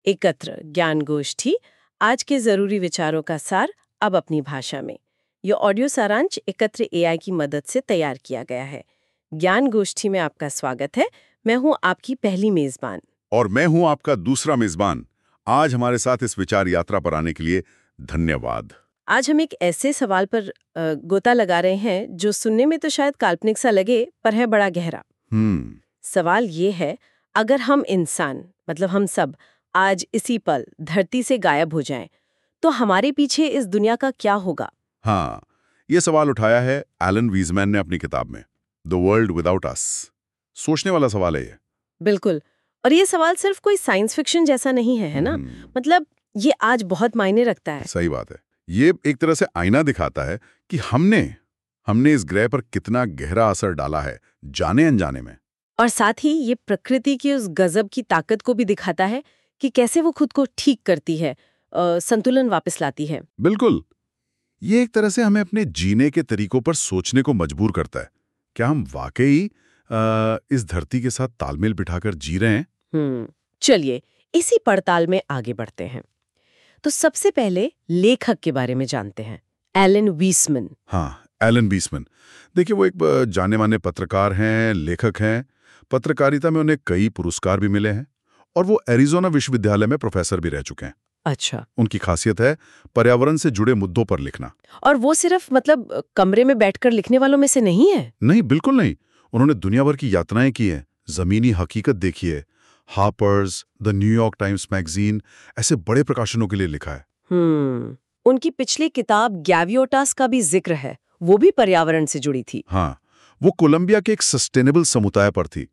एकत्र ज्ञान गोष्ठी, आज के जरूरी विचारों का सार अब अपनी भाषा में। ये ऑडियो सारांश एकत्र एआई की मदद से तैयार किया गया है। ज्ञान गोष्ठी में आपका स्वागत है। मैं हूं आपकी पहली मेजबान। और मैं हूं आपका दूसरा मेजबान। आज हमारे साथ इस विचार यात्रा पर आने के लिए धन्यवाद। आज हम एक ऐसे सवाल पर गोता लगा रहे हैं जो सुनने में तो शायद काल्पनिक सा लगे, पर है बड़ा गहरा। सवाल ये है, अगर हम इंसान, मतलब हम सब, आज इसी पल धरती से गायब हो जाएं, तो हमारे पीछे इस दुनिया का क्या होगा? हाँ, ये सवाल उठाया है एलन वीजमैन ने अपनी किताब में द वर्ल्ड विदाउट अस। सोचने वाला सवाल है ये। बिल्कुल। और ये सवाल सिर्फ कोई साइंस फिक्शन जैसा नहीं है ना? मतलब ये आज बहुत मायने रखता है। सही बात है। ये एक तरह से आईना दिखाता है कि हमने इस ग्रह पर कितना गहरा असर डाला है, जाने अनजाने में। और साथ ही ये प्रकृति की उस गजब की ताकत को भी दिखाता है कि कैसे वो खुद को ठीक करती है, संतुलन वापस लाती है। बिल्कुल। ये एक तरह से हमें अपने जीने के तरीकों पर सोचने को मजबूर करता है। क्या हम वाकई इस धरती के साथ तालमेल बिठाकर जी रहे हैं? चलिए इसी पड़ताल में आगे बढ़ते हैं। तो सबसे पहले लेखक के बारे में जानते हैं, एलन वीसमैन। हाँ, एलन वीसमैन। देखिए, वो एक जाने माने पत्रकार हैं, लेखक हैं। पत्रकारिता में उन्हें कई पुरस्कार भी मिले हैं और वो एरिज़ोना विश्वविद्यालय में प्रोफेसर भी रह चुके हैं। अच्छा। उनकी खासियत है पर्यावरण से जुड़े मुद्दों पर लिखना। और वो सिर्फ मतलब कमरे में बैठकर लिखने वालों में से नहीं है? नहीं, बिल्कुल नहीं। उन्होंने दुनिया भर की यात्राएं की हैं, जमीनी हकीकत देखी है। Harper's, the New York Times magazine, ऐसे बड़े प्रकाशनों के लिए लिखा है। उनकी पिछली किताब गैवियोटास का भी जिक्र है, वो भी पर्यावरण से जुड़ी थी। हाँ, वो कोलंबिया के एक सस्टेनेबल समुदाय पर थी।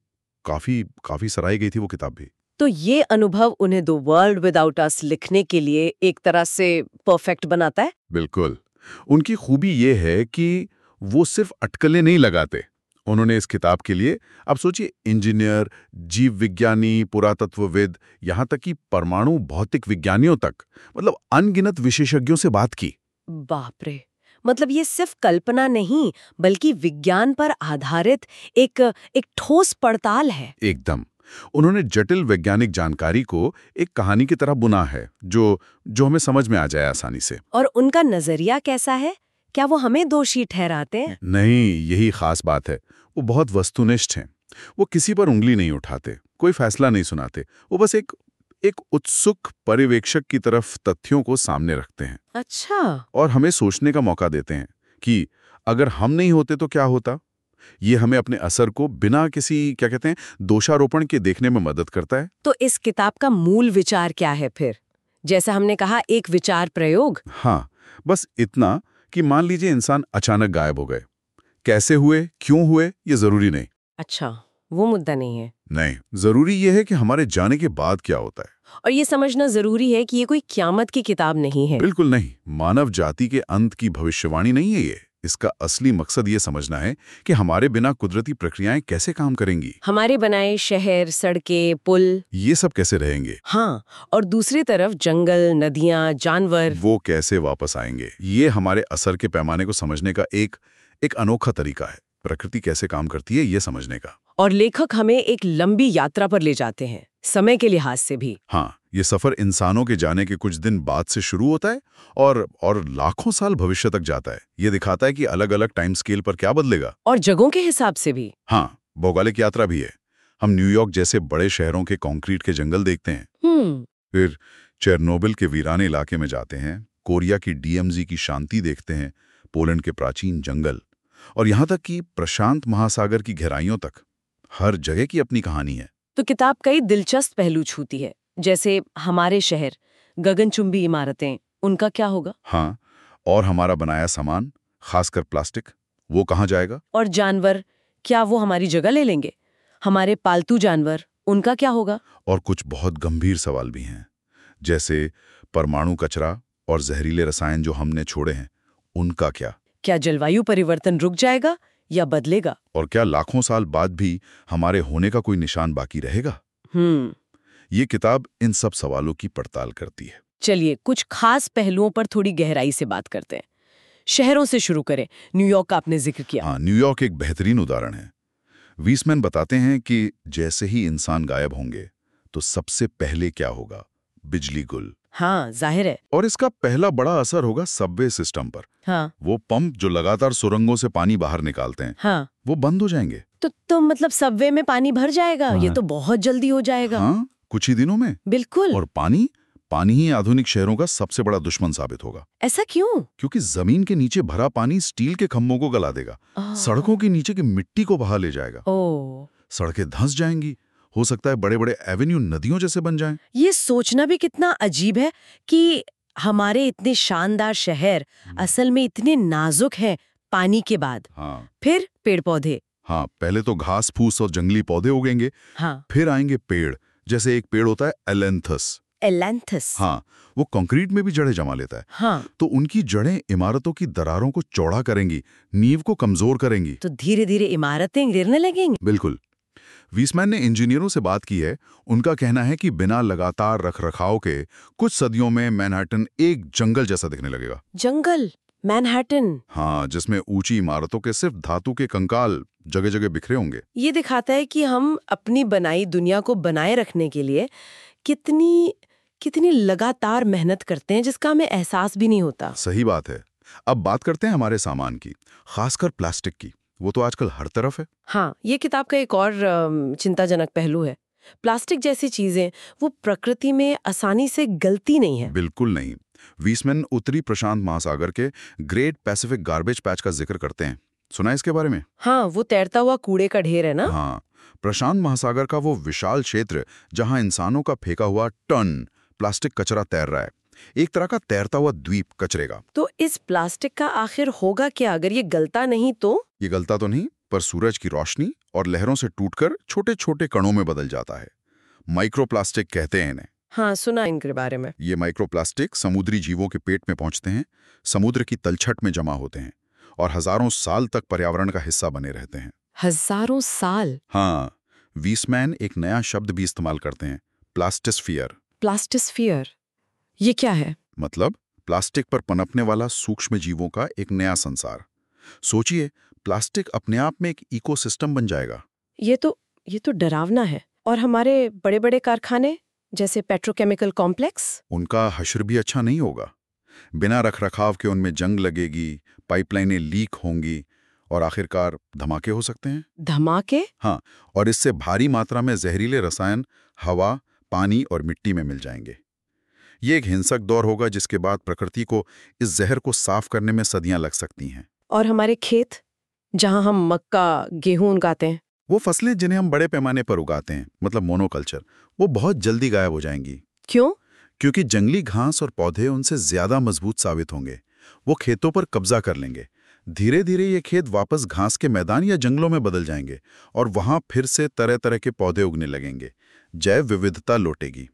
काफी सराही गई थी वो किताब भी। तो ये अनुभव उन्हें द वर्ल्ड विदाउट अस लिखने के लिए एक तरह से परफेक्ट बनाता है। बिल्कुल। उनकी खूबी ये है कि वो सिर्फ अटकलें नहीं लगाते। उन्होंने इस किताब के लिए, आप सोचिए, इंजीनियर, जीव विज्ञानी, पुरातत्वविद, यहाँ तक कि परमाणु भौतिक विज्ञानियों तक, मतलब अनगिनत विशेषज्ञों से बात की। बाप रे, मतलब ये सिर्फ कल्पना नहीं बल्कि विज्ञान पर आधारित एक ठोस पड़ताल है। एकदम। उन्होंने जटिल वैज्ञानिक जानकारी को एक कहानी की तरह बुना है जो हमें समझ में आ जाए आसानी से। और उनका नजरिया कैसा है? क्या वो हमें दोषी ठहराते हैं? नहीं, यही खास बात है। वो बहुत वस्तुनिष्ठ हैं। वो किसी पर उंगली नहीं उठाते, कोई फैसला नहीं सुनाते। वो बस एक उत्सुक पर्यवेक्षक की तरफ तथ्यों को सामने रखते हैं। अच्छा। और हमें सोचने का मौका देते हैं कि अगर हम नहीं होते तो क्या होता। ये हमें अपने असर को बिना किसी, क्या कहते हैं, दोषारोपण के देखने में मदद करता है। तो इस किताब का मूल विचार क्या है फिर? जैसा हमने कहा, एक विचार प्रयोग। हाँ, बस इतना कि मान लीजिए इंसान अचानक गायब हो गए। कैसे हुए, क्यों हुए, ये जरूरी नहीं। अच्छा, वो मुद्दा नहीं है। नहीं, जरूरी ये है कि हमारे जाने के बाद क्या होता है। और ये समझना जरूरी है कि ये कोई क़यामत की किताब नहीं है। बिल्कुल नहीं। मानव जाति के अंत की भविष्यवाणी नहीं है ये। इसका असली मकसद ये समझना है कि हमारे बिना कुदरती प्रक्रियाएं कैसे काम करेंगी। हमारे बनाए शहर, सड़कें, पुल, ये सब कैसे रहेंगे। हाँ, और दूसरी तरफ जंगल, नदियाँ, जानवर, वो कैसे वापस आएंगे। ये हमारे असर के पैमाने को समझने का एक अनोखा तरीका है। प्रकृति कैसे काम करती है ये समझने का। और लेखक हमें एक लंबी यात्रा पर ले जाते हैं, समय के लिहाज से भी। हाँ, ये सफर इंसानों के जाने के कुछ दिन बाद से शुरू होता है और लाखों साल भविष्य तक जाता है। ये दिखाता है कि अलग अलग टाइम स्केल पर क्या बदलेगा। और जगहों के हिसाब से भी। हाँ, भौगोलिक यात्रा भी है। हम न्यूयॉर्क जैसे बड़े शहरों के कंक्रीट के जंगल देखते हैं। फिर चेरनोबिल के वीराने इलाके में जाते हैं, कोरिया की DMZ की शांति देखते हैं, पोलैंड के प्राचीन जंगल, और यहाँ तक कि प्रशांत महासागर की गहराइयों तक। हर जगह की अपनी कहानी है। तो किताब कई दिलचस्प पहलू छूती है, जैसे हमारे शहर, गगनचुंबी इमारतें, उनका क्या होगा? हाँ, और हमारा बनाया सामान, खासकर प्लास्टिक, वो कहाँ जाएगा? और जानवर, क्या वो हमारी जगह ले लेंगे? हमारे पालतू जानवर, उनका क्या होगा? और कुछ बहुत गंभीर सवाल भी हैं, जैसे परमाणु कचरा और जहरीले रसायन जो हमने छोड़े हैं, उनका क्या? क्या जलवायु परिवर्तन रुक जाएगा या बदलेगा? और क्या लाखों साल बाद भी हमारे होने का कोई निशान बाकी रहेगा? ये किताब इन सब सवालों की पड़ताल करती है। चलिए कुछ खास पहलुओं पर थोड़ी गहराई से बात करते हैं। शहरों से शुरू करें। न्यूयॉर्क का आपने जिक्र किया। हाँ, न्यूयॉर्क एक बेहतरीन उदाहरण है। वीसमैन बताते हैं कि जैसे ही इंसान गायब होंगे तो सबसे पहले क्या होगा? बिजली गुल। हाँ, जाहिर है। और इसका पहला बड़ा असर होगा सबवे सिस्टम पर। हाँ। वो पंप जो लगातार सुरंगों से पानी बाहर निकालते हैं, हाँ। वो बंद हो जाएंगे। तो मतलब सबवे में पानी भर जाएगा? हाँ। ये तो बहुत जल्दी हो जाएगा। हाँ, कुछ ही दिनों में। बिल्कुल। और पानी ही आधुनिक शहरों का सबसे बड़ा दुश्मन साबित होगा। ऐसा क्यों? क्योंकि जमीन के नीचे भरा पानी स्टील के खंभों को गला देगा, सड़कों के नीचे की मिट्टी को बहा ले जाएगा। सड़कें धंस जाएंगी, हो सकता है बड़े बड़े एवेन्यू नदियों जैसे बन जाएं। ये सोचना भी कितना अजीब है कि हमारे इतने शानदार शहर असल में इतने नाजुक हैं पानी के बाद। हाँ। फिर पेड़ पौधे। हाँ, पहले तो घास फूस और जंगली पौधे उगेंगे। हाँ। फिर आएंगे पेड़, जैसे एक पेड़ होता है एलेंथस। हाँ, वो कंक्रीट में भी जड़ें जमा लेता है। हाँ। तो उनकी जड़ें इमारतों की दरारों को चौड़ा करेंगी, नींव को कमजोर करेंगी। तो धीरे धीरे इमारतें गिरने लगेंगी। बिल्कुल। वीसमैन ने इंजीनियरों से बात की है। उनका कहना है कि बिना लगातार रखरखाव के कुछ सदियों में मैनहट्टन एक जंगल जैसा दिखने लगेगा। जंगल? मैनहट्टन? हाँ, जिसमें ऊंची इमारतों के सिर्फ धातु के कंकाल जगह जगह बिखरे होंगे। ये दिखाता है कि हम अपनी बनाई दुनिया को बनाए रखने के लिए कितनी लगातार मेहनत करते हैं, जिसका हमें एहसास भी नहीं होता। सही बात है। अब बात करते हैं हमारे सामान की, खासकर प्लास्टिक की। वो तो आजकल हर तरफ है। हाँ, ये किताब का एक और चिंताजनक पहलू है। प्लास्टिक जैसी चीजें वो प्रकृति में आसानी से गलती नहीं है। बिल्कुल नहीं। वीसमैन उत्तरी प्रशांत महासागर के ग्रेट पैसिफिक गार्बेज पैच का जिक्र करते हैं। सुना है इसके बारे में? हाँ, वो तैरता हुआ कूड़े का ढेर है ना? हाँ, प्रशांत महासागर का वो विशाल क्षेत्र जहां इंसानों का फेंका हुआ टन प्लास्टिक कचरा तैर रहा है, एक तरह का तैरता हुआ द्वीप कचरे का। तो इस प्लास्टिक का आखिर होगा क्या अगर ये गलता नहीं तो? ये गलता तो नहीं, पर सूरज की रोशनी और लहरों से टूटकर छोटे छोटे कणों में बदल जाता है। माइक्रोप्लास्टिक कहते हैं इन्हें। हाँ, सुना इनके बारे में। ये माइक्रोप्लास्टिक समुद्री जीवों के पेट में पहुंचते हैं, समुद्र की तलछट में जमा होते हैं और हजारों साल तक पर्यावरण का हिस्सा बने रहते हैं। हजारों साल? हाँ, वीसमैन एक नया शब्द भी इस्तेमाल करते हैं, प्लास्टिस्फीयर। प्लास्टिस्फीयर? ये क्या है? मतलब प्लास्टिक पर पनपने वाला सूक्ष्म जीवों का एक नया संसार। सोचिए, प्लास्टिक अपने आप में एक इकोसिस्टम बन जाएगा। ये तो डरावना है। और हमारे बड़े बड़े कारखाने जैसे पेट्रोकेमिकल कॉम्प्लेक्स? उनका हश्र भी अच्छा नहीं होगा। बिना रखरखाव के उनमें जंग लगेगी, पाइपलाइनें लीक होंगी और आखिरकार धमाके हो सकते हैं। धमाके? हाँ, और इससे भारी मात्रा में जहरीले रसायन हवा, पानी और मिट्टी में मिल जाएंगे। ये एक हिंसक दौर होगा जिसके बाद प्रकृति को इस जहर को साफ करने में सदियां लग सकती हैं। और हमारे खेत, जहां हम मक्का, गेहूं उगाते हैं, वो फसलें जिन्हें हम बड़े पैमाने पर उगाते हैं, मतलब मोनोकल्चर, वो बहुत जल्दी गायब हो जाएंगी। क्यों? क्योंकि जंगली घास और पौधे उनसे ज्यादा मजबूत साबित होंगे। वो खेतों पर कब्जा कर लेंगे। धीरे धीरे ये खेत वापस घास के मैदान या जंगलों में बदल जाएंगे और वहां फिर से तरह तरह के पौधे उगने लगेंगे। जैव विविधता लौटेगी।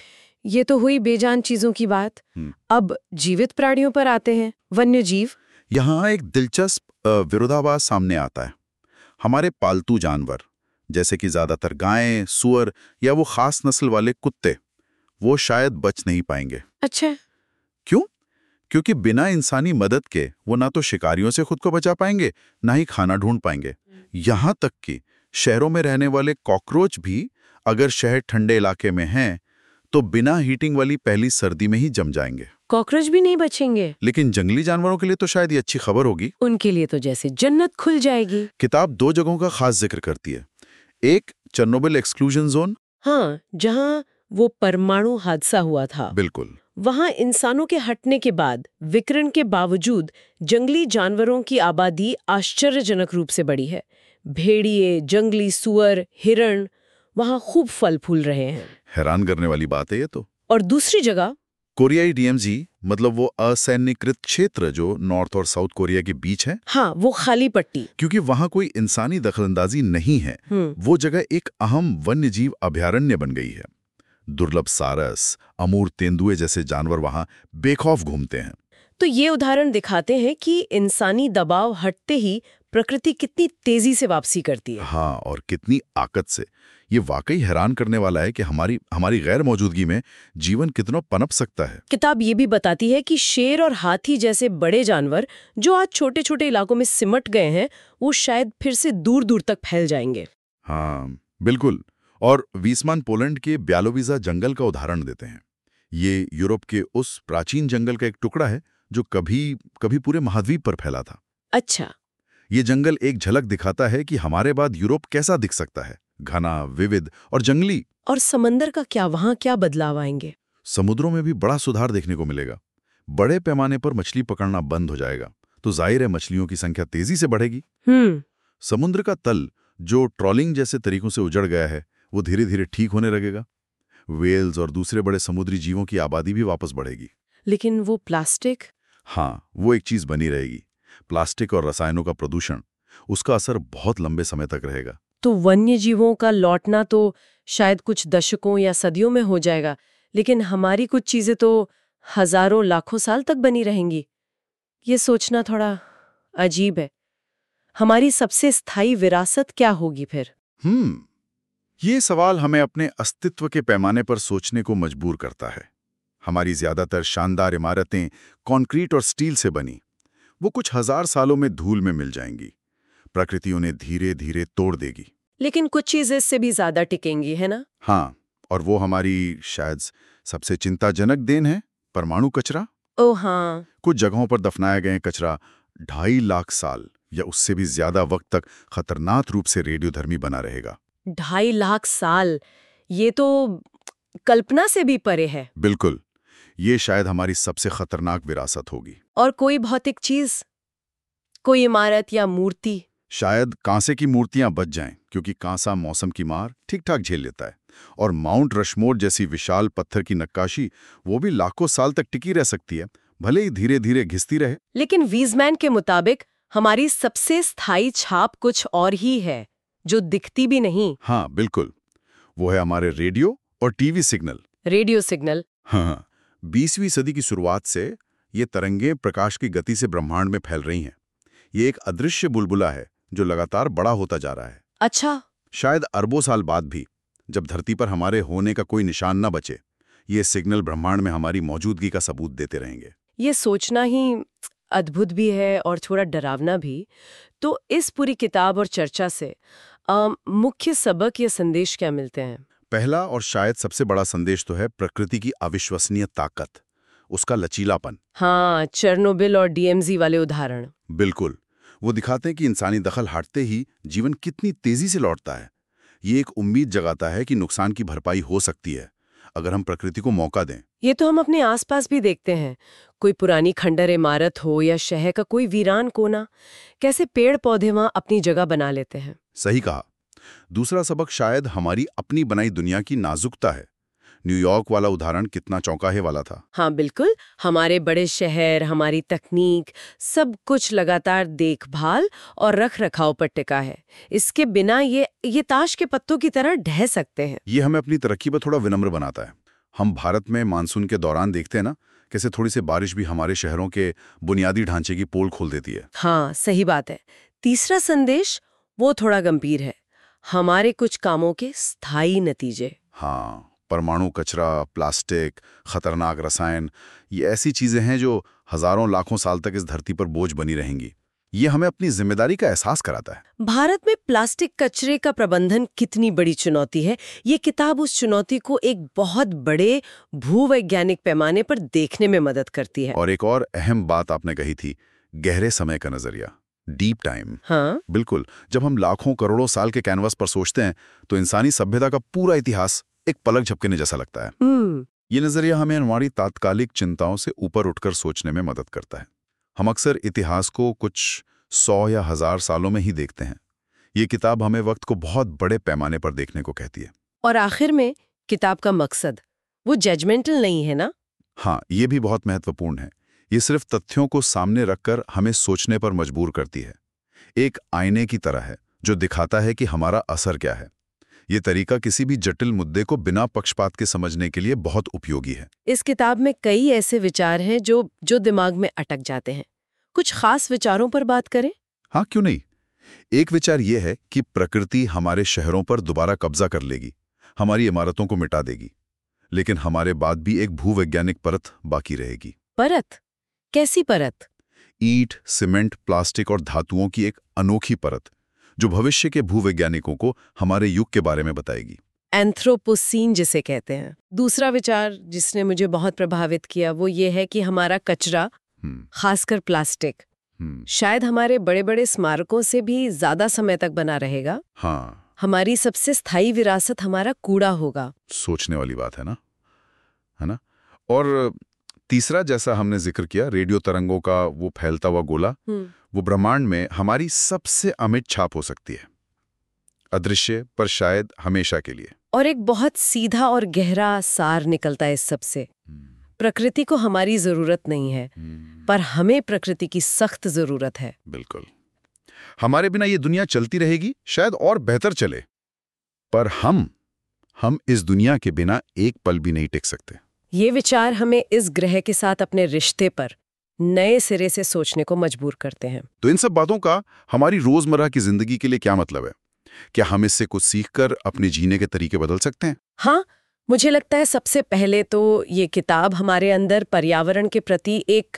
ये तो हुई बेजान चीजों की बात। अब जीवित प्राणियों पर आते हैं, वन्य जीव। यहाँ एक दिलचस्प विरोधाभास सामने आता है। हमारे पालतू जानवर, जैसे कि ज्यादातर गायें, सूअर या वो खास नस्ल वाले कुत्ते, वो शायद बच नहीं पाएंगे। अच्छा, क्यों? क्योंकि बिना इंसानी मदद के वो ना तो शिकारियों से खुद को बचा पाएंगे, ना ही खाना ढूंढ पाएंगे। यहाँ तक कि शहरों में रहने वाले कॉकरोच भी अगर शहर ठंडे इलाके में हैं, तो बिना हीटिंग वाली पहली सर्दी में ही जम जाएंगे। कॉकरोच भी नहीं बचेंगे। लेकिन जंगली जानवरों के लिए तो शायद ये अच्छी खबर होगी। उनके लिए तो जैसे जन्नत खुल जाएगी। किताब 2 जगहों का खास जिक्र करती है। एक, चेरनोबिल एक्सक्लूजन जोन। हाँ, जहाँ वो परमाणु हादसा हुआ था। बिल्कुल। वहाँ इंसानों के हटने के बाद विकिरण के बावजूद जंगली जानवरों की आबादी आश्चर्यजनक रूप से बढ़ी है। भेड़िए, जंगली सुअर, हिरण वहाँ खूब फल फूल रहे हैं। हैरान करने वाली बात है ये तो। और दूसरी जगह कोरियाई डीएमजी, मतलब वो असैन्यकृत क्षेत्र जो नॉर्थ और साउथ कोरिया के बीच है। हाँ, वो खाली पट्टी। क्योंकि वहां कोई इंसानी दखलंदाजी नहीं है, वो जगह एक अहम वन्यजीव अभयारण्य बन गई है। दुर्लभ सारस, अमूर तेंदुए जैसे जानवर वहां बेखौफ घूमते हैं। तो ये उदाहरण दिखाते हैं कि इंसानी दबाव हटते ही प्रकृति कितनी तेजी से वापसी करती है। हाँ, और कितनी आकत से। ये वाकई हैरान करने वाला है कि हमारी गैर मौजूदगी में जीवन कितना पनप सकता है। किताब ये भी बताती है कि शेर और हाथी जैसे बड़े जानवर जो आज छोटे छोटे इलाकों में सिमट गए हैं, वो शायद फिर से दूर दूर तक फैल जाएंगे। हाँ, बिल्कुल। और वीसमान पोलैंड के ब्यालोविजा जंगल का उदाहरण देते हैं। ये यूरोप के उस प्राचीन जंगल का एक टुकड़ा है जो कभी कभी पूरे महाद्वीप पर फैला था। अच्छा। ये जंगल एक झलक दिखाता है कि हमारे बाद यूरोप कैसा दिख सकता है, घना, विविध और जंगली। और समंदर का क्या, वहां क्या बदलाव आएंगे? समुद्रों में भी बड़ा सुधार देखने को मिलेगा। बड़े पैमाने पर मछली पकड़ना बंद हो जाएगा, तो जाहिर है मछलियों की संख्या तेजी से बढ़ेगी। समुद्र का तल जो ट्रॉलिंग जैसे तरीकों से उजड़ गया है, वो धीरे धीरे ठीक होने लगेगा। व्हेल्स और दूसरे बड़े समुद्री जीवों की आबादी भी वापस बढ़ेगी। लेकिन वो प्लास्टिक? हाँ, वो एक चीज बनी रहेगी। प्लास्टिक और रसायनों का प्रदूषण, उसका असर बहुत लंबे समय तक रहेगा। तो वन्य जीवों का लौटना तो शायद कुछ दशकों या सदियों में हो जाएगा, लेकिन हमारी कुछ चीजें तो हजारों लाखों साल तक बनी रहेंगी। ये सोचना थोड़ा अजीब है। हमारी सबसे स्थायी विरासत क्या होगी फिर? ये सवाल हमें अपने अस्तित्व के पैमाने पर सोचने को मजबूर करता है। हमारी ज्यादातर शानदार इमारतें कंक्रीट और स्टील से बनी, वो कुछ हजार सालों में धूल में मिल जाएंगी। प्रकृति उन्हें धीरे धीरे तोड़ देगी। लेकिन कुछ चीजें इससे भी ज्यादा टिकेंगी, है ना? हाँ, और वो हमारी शायद सबसे चिंताजनक देन है, परमाणु कचरा। ओह हाँ। कुछ जगहों पर दफनाए गए कचरा 2.5 लाख साल या उससे भी ज्यादा वक्त तक खतरनाक रूप से रेडियोधर्मी बना रहेगा। 2.5 लाख साल, ये तो कल्पना से भी परे है। बिल्कुल, ये शायद हमारी सबसे खतरनाक विरासत होगी। और कोई भौतिक चीज, कोई इमारत या मूर्ति? शायद कांसे की मूर्तियां बच जाएं, क्योंकि कांसा मौसम की मार ठीक ठाक झेल लेता है। और माउंट रशमोर जैसी विशाल पत्थर की नक्काशी, वो भी लाखों साल तक टिकी रह सकती है, भले ही धीरे धीरे घिसती रहे। लेकिन वीजमैन के मुताबिक हमारी सबसे स्थायी छाप कुछ और ही है, जो दिखती भी नहीं। हाँ बिल्कुल, वो है हमारे रेडियो और टीवी सिग्नल। Radio signal? हाँ, 20वीं सदी की शुरुआत से ये तरंगें प्रकाश की गति से ब्रह्मांड में फैल रही हैं। ये एक अदृश्य बुलबुला है जो लगातार बड़ा होता जा रहा है। अच्छा। शायद अरबों साल बाद भी, जब धरती पर हमारे होने का कोई निशान न बचे, ये सिग्नल ब्रह्मांड में हमारी मौजूदगी का सबूत देते रहेंगे। ये सोचना ही अद्भुत भी है और थोड़ा डरावना भी। तो इस पूरी किताब और चर्चा से मुख्य सबक या संदेश क्या मिलते हैं? पहला और शायद सबसे बड़ा संदेश तो है प्रकृति की अविश्वसनीय ताकत, उसका लचीलापन। हाँ, चेरनोबिल और डीएमजी वाले उदाहरण। बिल्कुल, वो दिखाते हैं कि इंसानी दखल हटते ही जीवन कितनी तेजी से लौटता है। ये एक उम्मीद जगाता है कि नुकसान की भरपाई हो सकती है, अगर हम प्रकृति को मौका दें। ये तो हम अपने आसपास भी देखते हैं। कोई पुरानी खंडर इमारत हो या शहर का कोई वीरान कोना, कैसे पेड़ पौधे वहां अपनी जगह बना लेते हैं। सही कहा। दूसरा सबक शायद हमारी अपनी बनाई दुनिया की नाजुकता है। न्यूयॉर्क वाला उदाहरण कितना चौंकाने वाला था। हाँ बिल्कुल, हमारे बड़े शहर, हमारी तकनीक, सब कुछ लगातार देखभाल और रख रखाव पर टिका है। इसके बिना ये ताश के पत्तों की तरह ढह सकते हैं। ये हमें अपनी तरक्की पर थोड़ा विनम्र बनाता है। हम भारत में मानसून के दौरान देखते हैं ना, कैसे थोड़ी सी बारिश भी हमारे शहरों के बुनियादी ढांचे की पोल खोल देती है। हाँ सही बात है। तीसरा संदेश वो थोड़ा गंभीर है, हमारे कुछ कामों के स्थायी नतीजे। हाँ, परमाणु कचरा, प्लास्टिक, खतरनाक रसायन, ये ऐसी चीजें हैं जो हजारों लाखों साल तक इस धरती पर बोझ बनी रहेंगी। ये हमें अपनी जिम्मेदारी का एहसास कराता है। भारत में प्लास्टिक कचरे का प्रबंधन कितनी बड़ी चुनौती है, ये किताब उस चुनौती को एक बहुत बड़े भूवैज्ञानिक पैमाने पर देखने में मदद करती है। और एक और अहम बात आपने कही थी, गहरे समय का नजरिया, डीप टाइम। हाँ बिल्कुल, जब हम लाखों करोड़ों साल के कैनवास पर सोचते हैं तो इंसानी सभ्यता का पूरा इतिहास एक पलक झपकने जैसा लगता है। ये नजरिया हमें हमारी तात्कालिक चिंताओं से ऊपर उठकर सोचने में मदद करता है। हम अक्सर इतिहास को कुछ 100 या 1000 सालों में ही देखते हैं। ये किताब हमें वक्त को बहुत बड़े पैमाने पर देखने को कहती है। और आखिर में किताब का मकसद वो जजमेंटल नहीं है ना? हाँ, ये भी बहुत महत्वपूर्ण है। ये सिर्फ तथ्यों को सामने रखकर हमें सोचने पर मजबूर करती है। एक आईने की तरह है जो दिखाता है कि हमारा असर क्या है। ये तरीका किसी भी जटिल मुद्दे को बिना पक्षपात के समझने के लिए बहुत उपयोगी है। इस किताब में कई ऐसे विचार हैं जो दिमाग में अटक जाते हैं। कुछ खास विचारों पर बात करें? हाँ, क्यों नहीं। एक विचार यह है कि प्रकृति हमारे शहरों पर दोबारा कब्जा कर लेगी, हमारी इमारतों को मिटा देगी, लेकिन हमारे बाद भी एक भूवैज्ञानिक परत बाकी रहेगी। परत? कैसी परत? ईंट, सीमेंट, प्लास्टिक और धातुओं की एक अनोखी परत जो भविष्य के भूवैज्ञानिकों को हमारे युग के बारे में बताएगी। एंथ्रोपोसीन जिसे कहते हैं। दूसरा विचार जिसने मुझे बहुत प्रभावित किया वो ये है कि हमारा कचरा, खासकर प्लास्टिक, शायद हमारे बड़े बड़े स्मारकों से भी ज्यादा समय तक बना रहेगा। हाँ, हमारी सबसे स्थायी विरासत हमारा कूड़ा होगा। सोचने वाली बात है ना। और तीसरा, जैसा हमने जिक्र किया, रेडियो तरंगों का वो फैलता हुआ गोला, वो ब्रह्मांड में हमारी सबसे अमिट छाप हो सकती है, अदृश्य पर शायद हमेशा के लिए। और एक बहुत सीधा और गहरा सार निकलता है इस सब से। प्रकृति को हमारी जरूरत नहीं है, पर हमें प्रकृति की सख्त जरूरत है। बिल्कुल। हमारे बिना ये दुनिया चलती रहेगी, शायद और बेहतर चले, पर हम इस दुनिया के बिना एक पल भी नहीं टिक सकते। ये विचार हमें इस ग्रह के साथ अपने रिश्ते पर नए सिरे से सोचने को मजबूर करते हैं। तो इन सब बातों का हमारी रोजमर्रा की जिंदगी के लिए क्या मतलब है? क्या हम इससे कुछ सीखकर अपने जीने के तरीके बदल सकते हैं? हाँ, मुझे लगता है सबसे पहले तो ये किताब हमारे अंदर पर्यावरण के प्रति एक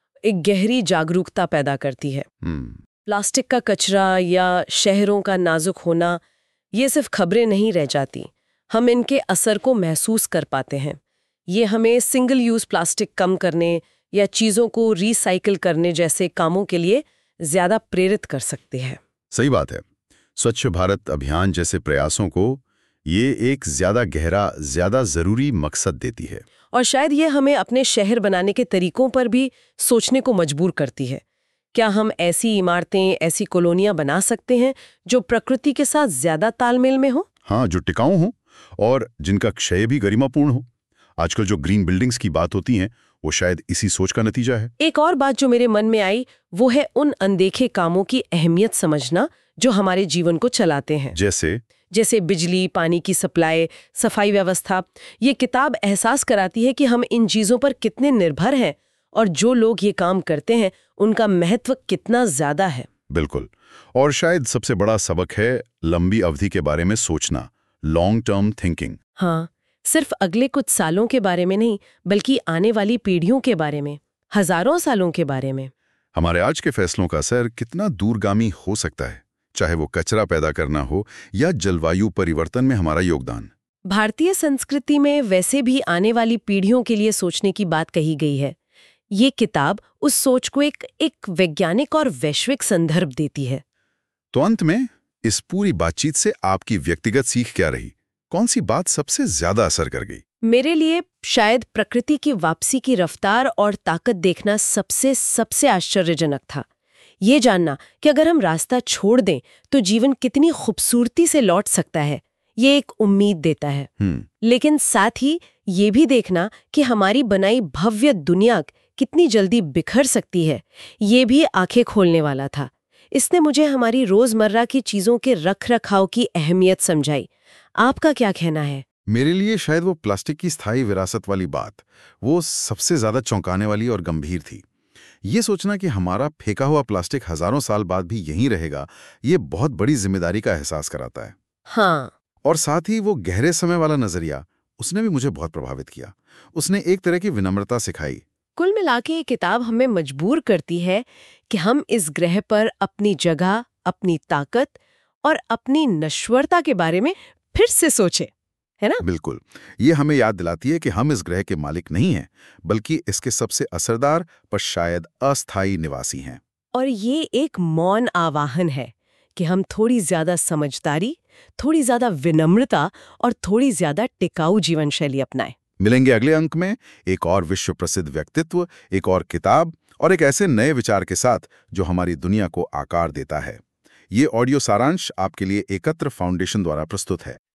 गहरी जागरूकता पैदा करती है। प्लास्टिक का कचरा या शहरों का नाजुक होना, ये सिर्फ खबरें नहीं रह जाती, हम इनके असर को महसूस कर पाते हैं। ये हमें सिंगल यूज प्लास्टिक कम करने या चीजों को रिसाइकिल करने जैसे कामों के लिए ज्यादा प्रेरित कर सकते हैं। सही बात है। स्वच्छ भारत अभियान जैसे प्रयासों को ये एक ज्यादा गहरा, ज्यादा जरूरी मकसद देती है। और शायद ये हमें अपने शहर बनाने के तरीकों पर भी सोचने को मजबूर करती है। क्या हम ऐसी इमारतें, ऐसी कॉलोनियां बना सकते हैं जो प्रकृति के साथ ज्यादा तालमेल में हो? हाँ, जो टिकाऊ हो और जिनका क्षय भी गरिमापूर्ण हो। आजकल जो ग्रीन बिल्डिंग्स की बात होती हैं, वो शायद इसी सोच का नतीजा है। एक और बात जो मेरे मन में आई वो है उन अनदेखे कामों की अहमियत समझना जो हमारे जीवन को चलाते हैं। जैसे बिजली, पानी की सप्लाई, सफाई व्यवस्था। ये किताब एहसास कराती है कि हम इन चीजों पर कितने निर्भर हैं और जो लोग ये काम करते हैं उनका महत्व कितना ज्यादा है। बिल्कुल। और शायद सबसे बड़ा सबक है लंबी अवधि के बारे में सोचना, लॉन्ग टर्म थिंकिंग। हाँ, सिर्फ अगले कुछ सालों के बारे में नहीं, बल्कि आने वाली पीढ़ियों के बारे में, हजारों सालों के बारे में। हमारे आज के फैसलों का असर कितना दूरगामी हो सकता है, चाहे वो कचरा पैदा करना हो या जलवायु परिवर्तन में हमारा योगदान। भारतीय संस्कृति में वैसे भी आने वाली पीढ़ियों के लिए सोचने की बात कही गई है। ये किताब उस सोच को एक वैज्ञानिक और वैश्विक संदर्भ देती है। तो अंत में इस पूरी बातचीत से आपकी व्यक्तिगत सीख क्या रही? कौन सी बात सबसे ज्यादा असर कर गई? मेरे लिए शायद प्रकृति की वापसी की रफ्तार और ताकत देखना सबसे आश्चर्यजनक था। ये जानना कि अगर हम रास्ता छोड़ दें तो जीवन कितनी खूबसूरती से लौट सकता है, ये एक उम्मीद देता है। लेकिन साथ ही ये भी देखना कि हमारी बनाई भव्य दुनिया कितनी जल्दी बिखर सकती है, ये भी आंखें खोलने वाला था। इसने मुझे हमारी रोजमर्रा की चीजों के रख-रखाव की अहमियत समझाई। आपका क्या कहना है? मेरे लिए शायद वो प्लास्टिक की स्थायी विरासत वाली बात वो सबसे ज्यादा चौंकाने वाली और गंभीर थी। ये सोचना कि हमारा फेंका हुआ प्लास्टिक हजारों साल बाद भी यहीं रहेगा, ये बहुत बड़ी जिम्मेदारी का एहसास कराता है। हाँ। और साथ ही वो गहरे समय वाला नजरिया, उसने भी मुझे बहुत प्रभावित किया। उसने एक तरह की विनम्रता सिखाई। कुल मिलाके ये किताब हमें मजबूर करती है कि हम इस ग्रह पर अपनी जगह, अपनी ताकत और अपनी नश्वरता के बारे में फिर से सोचें, है ना? बिल्कुल। ये हमें याद दिलाती है कि हम इस ग्रह के मालिक नहीं हैं, बल्कि इसके सबसे असरदार पर शायद अस्थायी निवासी हैं। और ये एक मौन आवाहन है कि हम थोड़ी ज्यादा समझदारी, थोड़ी ज्यादा विनम्रता और थोड़ी ज्यादा टिकाऊ जीवन शैली अपनाएं। मिलेंगे अगले अंक में एक और विश्व प्रसिद्ध व्यक्तित्व, एक और किताब और एक ऐसे नए विचार के साथ जो हमारी दुनिया को आकार देता है। ये ऑडियो सारांश आपके लिए एकत्र फाउंडेशन द्वारा प्रस्तुत है।